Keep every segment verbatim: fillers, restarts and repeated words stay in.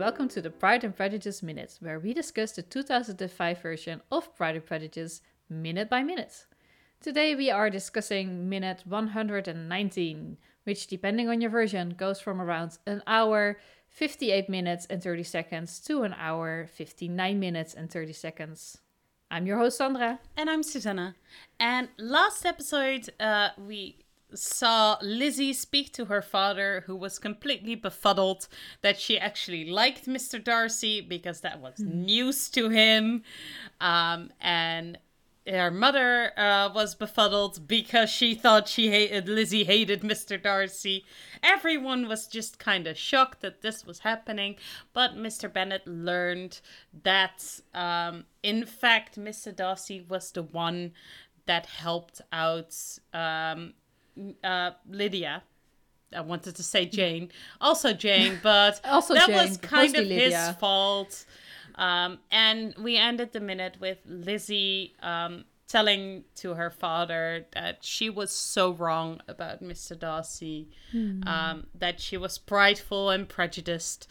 welcome to the Pride and Prejudice Minute, where we discuss the two thousand five version of Pride and Prejudice minute by minute. Today we are discussing minute one hundred nineteen, which depending on your version goes from around an hour, fifty-eight minutes and thirty seconds to an hour, fifty-nine minutes and thirty seconds. I'm your host Sandra. And I'm Susanna. And last episode uh, we saw Lizzie speak to her father, who was completely befuddled that she actually liked Mister Darcy because that was mm. news to him. Um, and her mother uh, was befuddled because she thought she hated Lizzie hated Mister Darcy. Everyone was just kind of shocked that this was happening. But Mister Bennet learned that, um, in fact, Mister Darcy was the one that helped out um, uh, Lydia. I wanted to say Jane. Also Jane, but also that Jane, was kind of Lydia. his fault. Um, and we ended the minute with Lizzie um, telling to her father that she was so wrong about Mister Darcy, hmm. um, that she was prideful and prejudiced.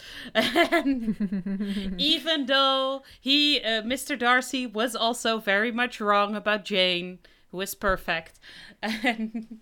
And even though he, uh, Mister Darcy, was also very much wrong about Jane, who is perfect. And,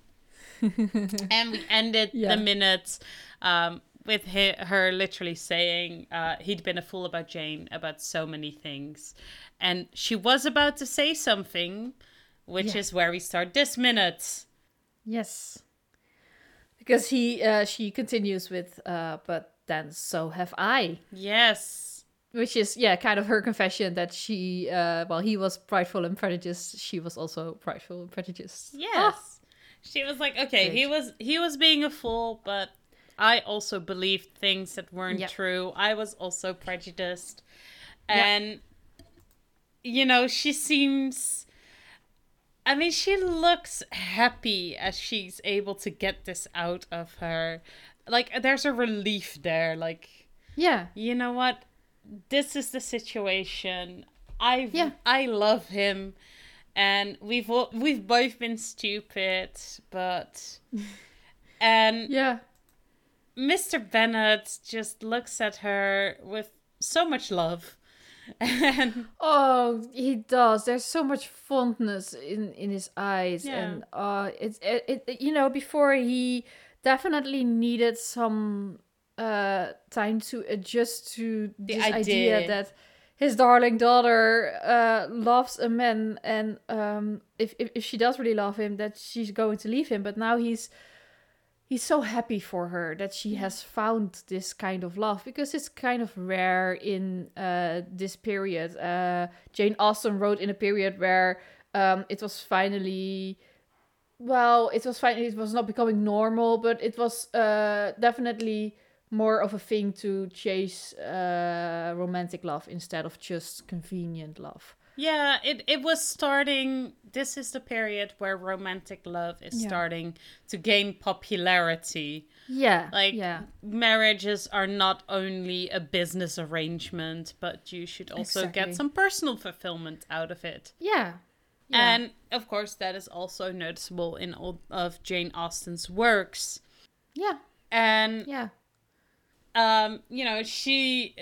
and we ended yeah. the minute um, with he- her literally saying uh, he'd been a fool about Jane about so many things. And she was about to say something, which yeah. is where we start this minute. Yes. Because he, uh, she continues with, uh, but then so have I. Yes. Which is, yeah, kind of her confession that she, uh, while he was prideful and prejudiced, she was also prideful and prejudiced. Yes. Oh. She was like, okay, Great. he was he was being a fool, but I also believed things that weren't yep. true. I was also prejudiced. And, yep. you know, she seems... I mean, she looks happy as she's able to get this out of her. Like, there's a relief there. Like, yeah, you know what? This is the situation. I yeah. I love him. And we've we've both been stupid, but... And... yeah. Mister Bennet just looks at her with so much love. And oh, he does. There's so much fondness in, in his eyes. Yeah. And uh, it's it, it, you know, before he definitely needed some uh, time to adjust to the this idea. idea that his darling daughter uh, loves a man. And um, if, if, if she does really love him, that she's going to leave him. But now he's... He's so happy for her that she has found this kind of love, because it's kind of rare in uh, this period. Uh, Jane Austen wrote in a period where um, it was finally, well, it was finally, it was not becoming normal, but it was uh, definitely more of a thing to chase uh, romantic love instead of just convenient love. Yeah, it, it was starting... This is the period where romantic love is yeah. starting to gain popularity. Yeah, Like, yeah. marriages are not only a business arrangement, but you should also exactly. get some personal fulfillment out of it. Yeah. yeah. And, of course, that is also noticeable in all of Jane Austen's works. Yeah. And, yeah. um, you know, she...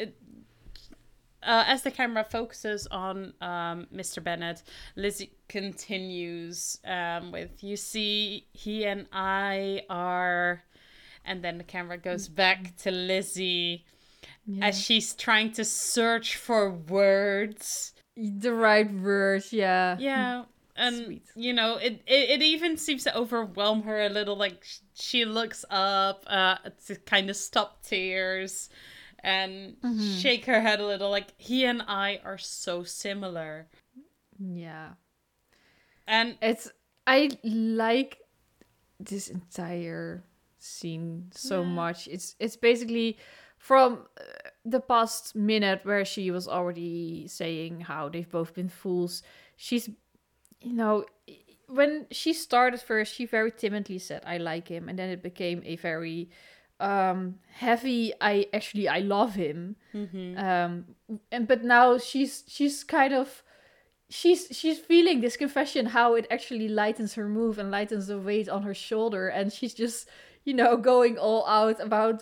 Uh, as the camera focuses on um, Mister Bennet, Lizzie continues um, with, you see, he and I are... And then the camera goes back to Lizzie yeah. as she's trying to search for words. The right words, yeah. Yeah. And, Sweet. you know, it, it, it even seems to overwhelm her a little. Like, she looks up uh, to kind of stop tears. And mm-hmm. shake her head a little, like, he and I are so similar. Yeah. And it's, I like this entire scene so yeah. much. It's it's basically from the past minute where she was already saying how they've both been fools. She's, you know, when she started first, she very timidly said, I like him. And then it became a very... Um, heavy. I actually I love him, mm-hmm. um, and but now she's she's kind of she's she's feeling this confession, how it actually lightens her mood and lightens the weight on her shoulder, and she's just, you know, going all out about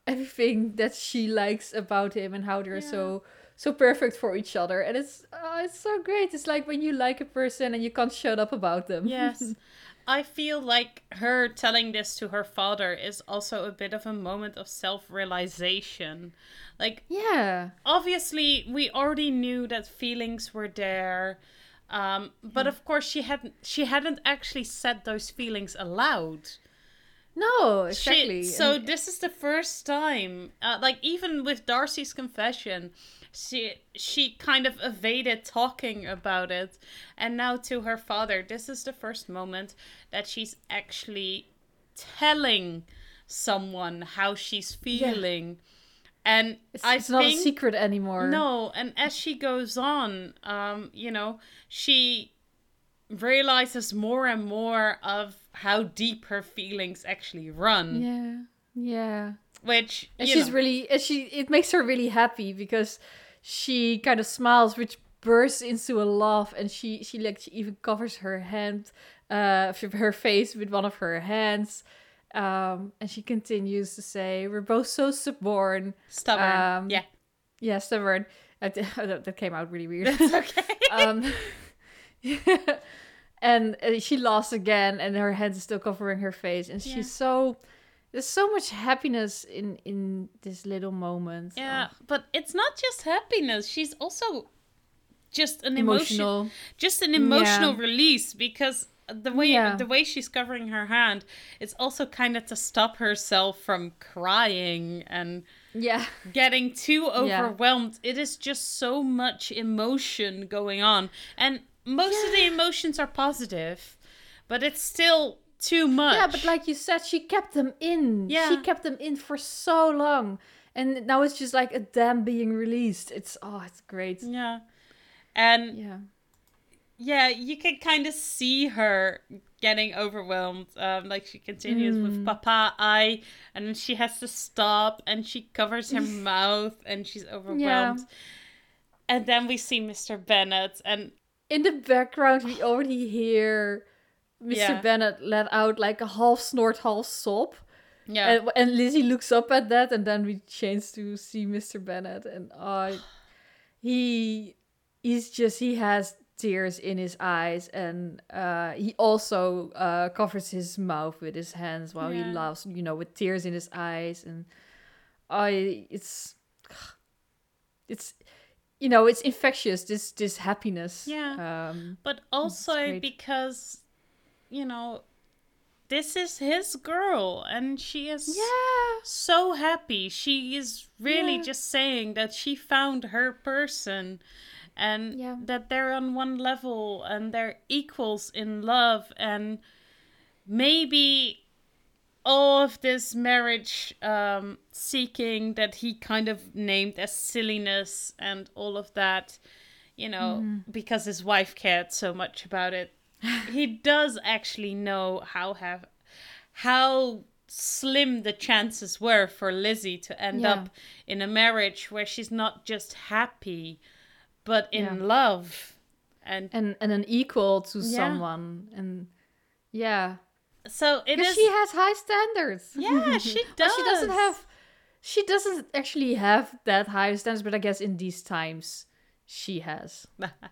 everything that she likes about him and how they're Yeah. so so perfect for each other. And it's oh, it's so great. It's like when you like a person and you can't shut up about them. Yes. I feel like her telling this to her father is also a bit of a moment of self-realization. Like, Yeah. obviously, we already knew that feelings were there, um, but of course, she hadn't. She hadn't actually said those feelings aloud. No, She, exactly. so And- this is the first time, uh, like even with Darcy's confession, she she kind of evaded talking about it, and now to her father, this is the first moment that she's actually telling someone how she's feeling, and it's, I it's think not a secret anymore. no, and as she goes on, um, you know, she realizes more and more of how deep her feelings actually run. Yeah. Yeah. Which And you she's know, really and she it makes her really happy because she kind of smiles, which bursts into a laugh, and she she like she even covers her hand, uh, her face with one of her hands, um, and she continues to say, "We're both so stubborn." stubborn. Um, Yeah, Yeah, stubborn. That, that came out really weird. that's okay. um, and uh, she laughs again, and her hand is still covering her face, and she's Yeah. so. There's so much happiness in in this little moment. Yeah, Oh, but it's not just happiness. She's also just an emotion, emotional. just an emotional Yeah. release, because the way Yeah. the way she's covering her hand, it's also kind of to stop herself from crying and Yeah. getting too Yeah. overwhelmed. It is just so much emotion going on, and most of the emotions are positive, but it's still too much. Yeah, but like you said, she kept them in. Yeah. She kept them in for so long. And now it's just like a dam being released. It's oh, it's great. yeah, and Yeah. yeah, you can kind of see her getting overwhelmed. Um, like she continues Mm. with Papa, I, and then she has to stop, and she covers her mouth, and she's overwhelmed. And then we see Mister Bennet, and In the background, we already hear Mister Yeah. Bennet let out like a half snort, half sob. yeah, And, and Lizzie looks up at that, and then we change to see Mister Bennet, and uh, he he's just he has tears in his eyes, and uh, he also uh, covers his mouth with his hands while Yeah. he laughs, you know, with tears in his eyes, and I it's it's you know it's infectious, this this happiness. Yeah. Um, but also great. because, you know, this is his girl, and she is yeah. so happy. She is really Yeah. just saying that she found her person, and Yeah. that they're on one level and they're equals in love, and maybe all of this marriage um, seeking that he kind of named as silliness and all of that, you know, because his wife cared so much about it. He does actually know how have how slim the chances were for Lizzie to end Yeah. up in a marriage where she's not just happy, but in Yeah. love. And and and an equal to Yeah. someone, and yeah. so it Because is. she has high standards. Yeah, she Well, does. she doesn't have. She doesn't actually have that high standards, but I guess in these times, she has.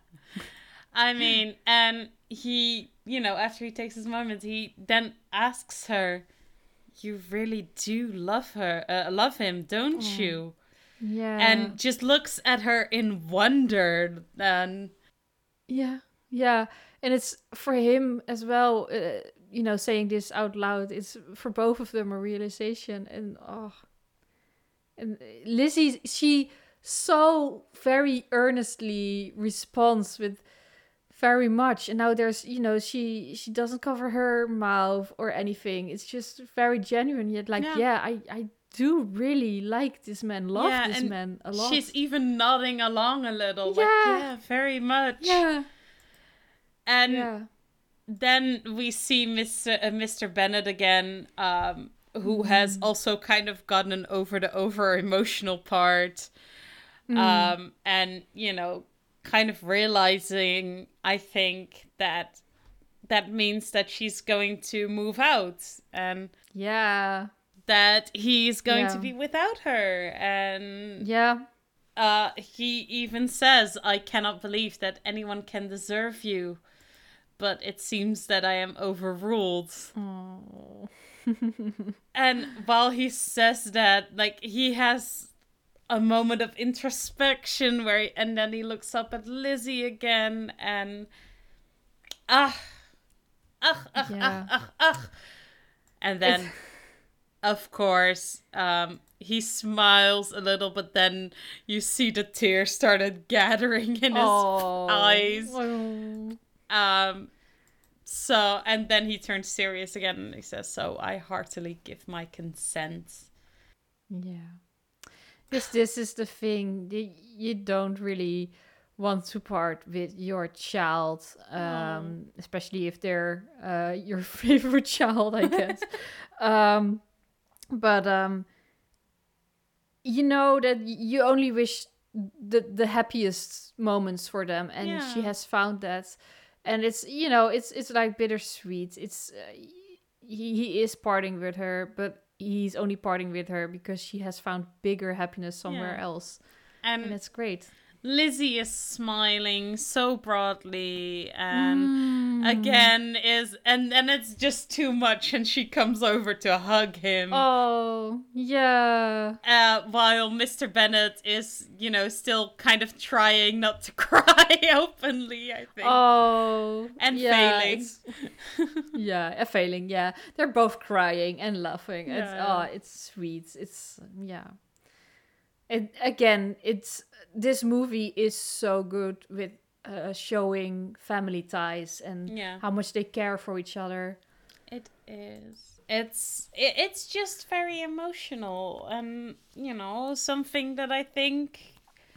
I mean, and he, you know, after he takes his moment, he then asks her, "You really do love her, uh, love him, don't you?" Yeah. And just looks at her in wonder. And yeah, yeah, and it's for him as well. Uh, you know, saying this out loud, it's for both of them a realization, and oh, and Lizzie, she so very earnestly responds with very much, and now there's you know she she doesn't cover her mouth or anything. It's just very genuine, yet like Yeah. yeah, I I do really like this man, love Yeah, this and man a lot. she's even nodding along a little. Like, Yeah. yeah, very much. yeah, And yeah, then we see Mister Uh, Mister Bennet again, um, who has also kind of gotten over the over emotional part. Um, and, you know, kind of realizing, I think, that that means that she's going to move out. And yeah. that he's going Yeah. to be without her. And Yeah. uh, he even says, I cannot believe that anyone can deserve you, but it seems that I am overruled. Oh. And while he says that, like, he has a moment of introspection where he, and then he looks up at Lizzie again and ah ah ah Yeah. ah ah, ah. And then It's- of course um he smiles a little, but then you see the tears started gathering in his Oh. eyes. Oh. Um so and then he turns serious again and he says, so I heartily give my consent. Yeah. This this is the thing. y- You don't really want to part with your child, um, especially if they're uh, your favorite child, I guess. um, but um, you know that y- you only wish the the happiest moments for them, and she Yeah. has found that, and it's you know it's it's like bittersweet. It's uh, he he is parting with her, but he's only parting with her because she has found bigger happiness somewhere Yeah. else, And and it's great. Lizzie is smiling so broadly and Mm. again is and and it's just too much and she comes over to hug him. Oh yeah. Uh, while Mister Bennet is, you know, still kind of trying not to cry openly, I think. Oh, And yeah, failing. it's- yeah, a failing. Yeah, they're both crying and laughing. It's Yeah. oh, it's sweet. It's yeah. And again, it's this movie is so good with uh, showing family ties and Yeah. how much they care for each other. It is. It's it, it's just very emotional and, you know, something that I think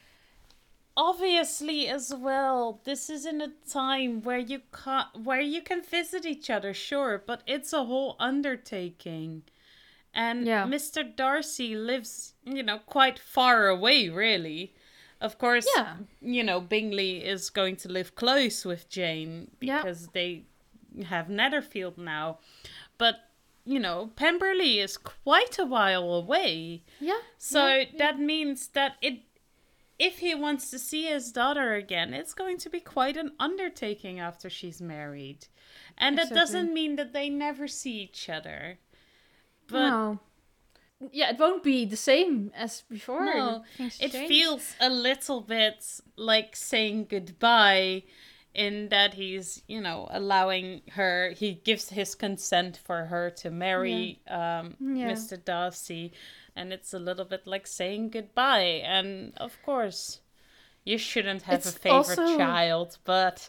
obviously as well, this is in a time where you can where you can visit each other, sure, but it's a whole undertaking. And Yeah. Mister Darcy lives, you know, quite far away, really. Of course, Yeah. you know, Bingley is going to live close with Jane Yeah. because they have Netherfield now. But, you know, Pemberley is quite a while away. Yeah. So yeah, that means that it if he wants to see his daughter again, it's going to be quite an undertaking after she's married. And that Exactly. doesn't mean that they never see each other. But no. Yeah, it won't be the same as before. no, Things it change. feels a little bit like saying goodbye in that he's, you know, allowing her, he gives his consent for her to marry um, Yeah. Mister Darcy. And it's a little bit like saying goodbye. And of course, you shouldn't have It's a favorite also- child, but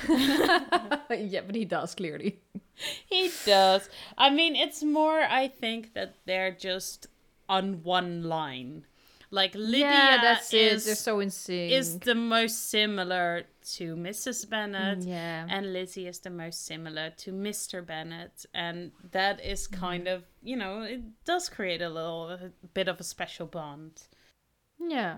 Yeah, but he does clearly. he does. I mean, it's more, I think, that they're just on one line. Like, Lydia yeah, that's is, it. They're so in sync. is the most similar to Missus Bennet, yeah. and Lizzie is the most similar to Mister Bennet. And that is kind of, you know, it does create a little a bit of a special bond. Yeah.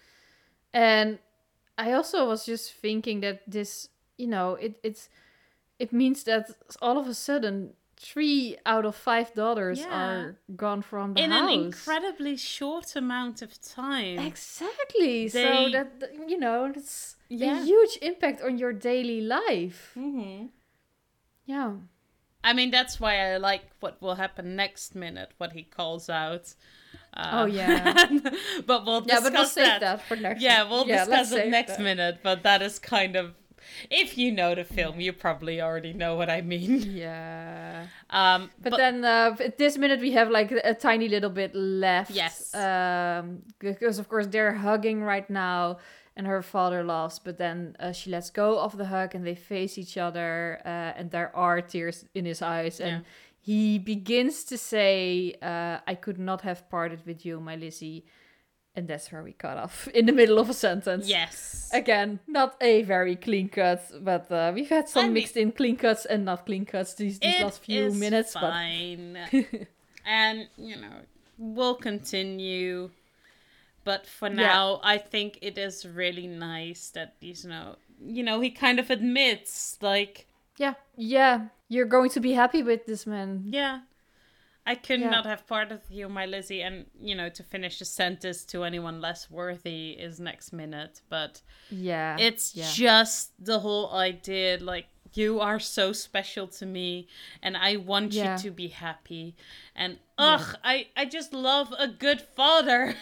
And I also was just thinking that this, you know, it it's it means that all of a sudden three out of five daughters Yeah. are gone from the In house. an incredibly short amount of time. Exactly. So They- that that, you know, it's Yeah. a huge impact on your daily life. Mm-hmm. Yeah. I mean, that's why I like what will happen next minute, what he calls out. Uh, Oh, yeah. but we'll Yeah, discuss but we'll save that. that for next. Yeah, we'll yeah, let's discuss it save next that. minute, but that is kind of... If you know the film, you probably already know what I mean. Yeah. Um, But, but, then uh, at this minute we have like a tiny little bit left. Yes. Um, because of course they're hugging right now, and her father laughs. But then uh, she lets go of the hug, and they face each other, uh, and there are tears in his eyes, and Yeah. he begins to say, uh, "I could not have parted with you, my Lizzie," and that's where we cut off in the middle of a sentence. yes. Again, not a very clean cut, but uh, we've had some I mean- mixed in clean cuts and not clean cuts these, these It last few is minutes. fine. And, you know, we'll continue. But for Yeah. now, I think it is really nice that, you know, you know, he kind of admits, like, But yeah, yeah, you're going to be happy with this man. yeah, I could Yeah. not have parted with you, my Lizzie. And, you know, to finish the sentence, to anyone less worthy is next minute. But Yeah. it's yeah. just the whole idea, like, you are so special to me and I want Yeah. you to be happy. And, ugh, I, I just love a good father.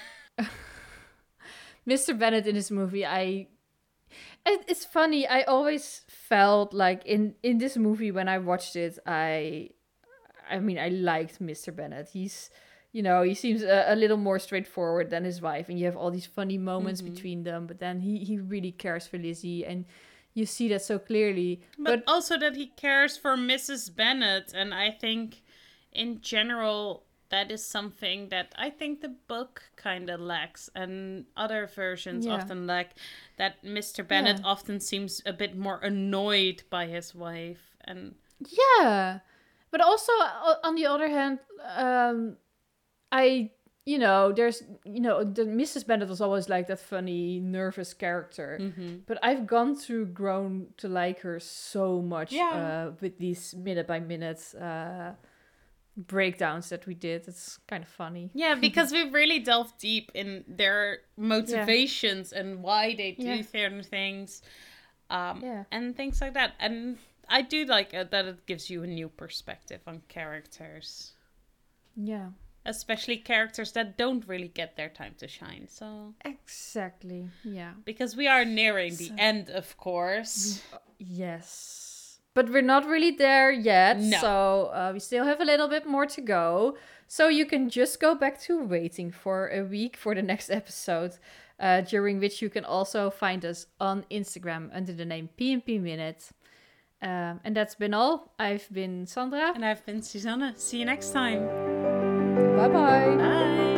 Mister Bennet in this movie, I it, it's funny. I always felt like in in this movie when I watched it, I I mean, I liked Mister Bennet. He's, you know, he seems a, a little more straightforward than his wife, and you have all these funny moments Mhm. between them. But then he he really cares for Lizzie, and you see that so clearly. But, But, also that he cares for Missus Bennet. And I think in general, that is something that I think the book kind of lacks, and other versions Yeah. often lack. That Mister Bennet Yeah. often seems a bit more annoyed by his wife. And yeah, but also o- on the other hand, um, I you know there's you know the Missus Bennet was always like that funny, nervous character. Mhm. But I've gone through grown to like her so much Yeah. uh, with these minute by minute uh, breakdowns that we did. It's kind of funny. Yeah, because we've really delved deep in their motivations and why they do Yeah. certain things, um, Yeah. and things like that. And I do like it that it gives you a new perspective on characters, Yeah. especially characters that don't really get their time to shine. So, Exactly. Yeah. because we are nearing the So- end, of course. Yes. But we're not really there yet. No. So uh, we still have a little bit more to go. So you can just go back to waiting for a week for the next episode, uh, during which you can also find us on Instagram under the name P and P Minute. Um, and that's been all. I've been Sandra. And I've been Susanne. See you next time. Bye bye. Bye.